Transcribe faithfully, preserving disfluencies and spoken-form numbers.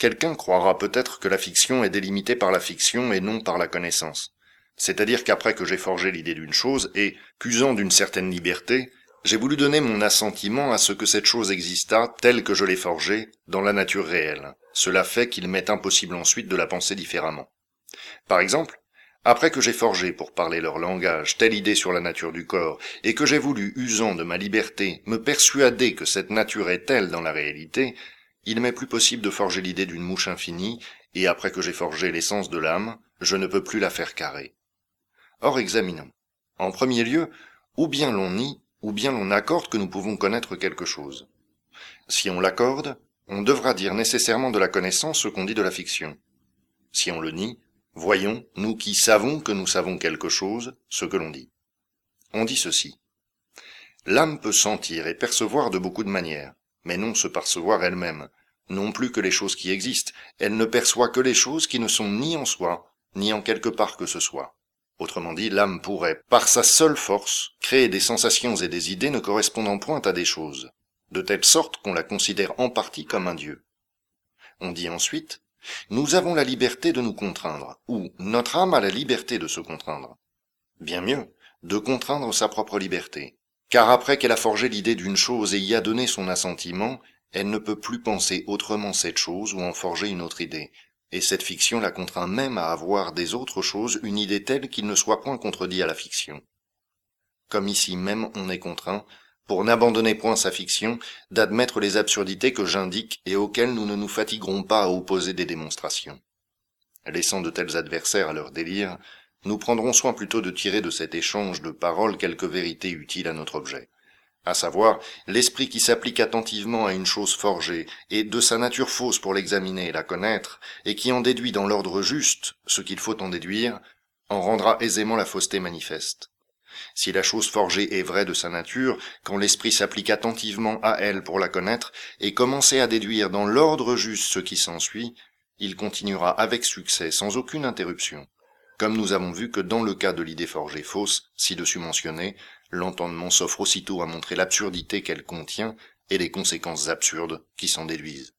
Quelqu'un croira peut-être que la fiction est délimitée par la fiction et non par la connaissance. C'est-à-dire qu'après que j'ai forgé l'idée d'une chose et, qu'usant d'une certaine liberté, j'ai voulu donner mon assentiment à ce que cette chose existât telle que je l'ai forgée dans la nature réelle. Cela fait qu'il m'est impossible ensuite de la penser différemment. Par exemple, après que j'ai forgé, pour parler leur langage, telle idée sur la nature du corps, et que j'ai voulu, usant de ma liberté, me persuader que cette nature est telle dans la réalité, il m'est plus possible de forger l'idée d'une mouche infinie, et après que j'ai forgé l'essence de l'âme, je ne peux plus la faire carrer. Or examinons. En premier lieu, ou bien l'on nie, ou bien l'on accorde que nous pouvons connaître quelque chose. Si on l'accorde, on devra dire nécessairement de la connaissance ce qu'on dit de la fiction. Si on le nie, voyons, nous qui savons que nous savons quelque chose, ce que l'on dit. On dit ceci. L'âme peut sentir et percevoir de beaucoup de manières, mais non se percevoir elle-même, non plus que les choses qui existent, elle ne perçoit que les choses qui ne sont ni en soi, ni en quelque part que ce soit. Autrement dit, l'âme pourrait, par sa seule force, créer des sensations et des idées ne correspondant point à des choses, de telle sorte qu'on la considère en partie comme un Dieu. On dit ensuite, nous avons la liberté de nous contraindre, ou notre âme a la liberté de se contraindre. Bien mieux, de contraindre sa propre liberté, car après qu'elle a forgé l'idée d'une chose et y a donné son assentiment, elle ne peut plus penser autrement cette chose ou en forger une autre idée, et cette fiction la contraint même à avoir des autres choses une idée telle qu'il ne soit point contredit à la fiction. Comme ici même on est contraint, pour n'abandonner point sa fiction, d'admettre les absurdités que j'indique et auxquelles nous ne nous fatiguerons pas à opposer des démonstrations. Laissant de tels adversaires à leur délire, nous prendrons soin plutôt de tirer de cet échange de paroles quelque vérité utile à notre objet. À savoir, l'esprit qui s'applique attentivement à une chose forgée, et de sa nature fausse pour l'examiner et la connaître, et qui en déduit dans l'ordre juste ce qu'il faut en déduire, en rendra aisément la fausseté manifeste. Si la chose forgée est vraie de sa nature, quand l'esprit s'applique attentivement à elle pour la connaître, et commencer à déduire dans l'ordre juste ce qui s'ensuit, il continuera avec succès, sans aucune interruption. Comme nous avons vu que dans le cas de l'idée forgée fausse, ci-dessus mentionnée, l'entendement s'offre aussitôt à montrer l'absurdité qu'elle contient et les conséquences absurdes qui s'en déduisent.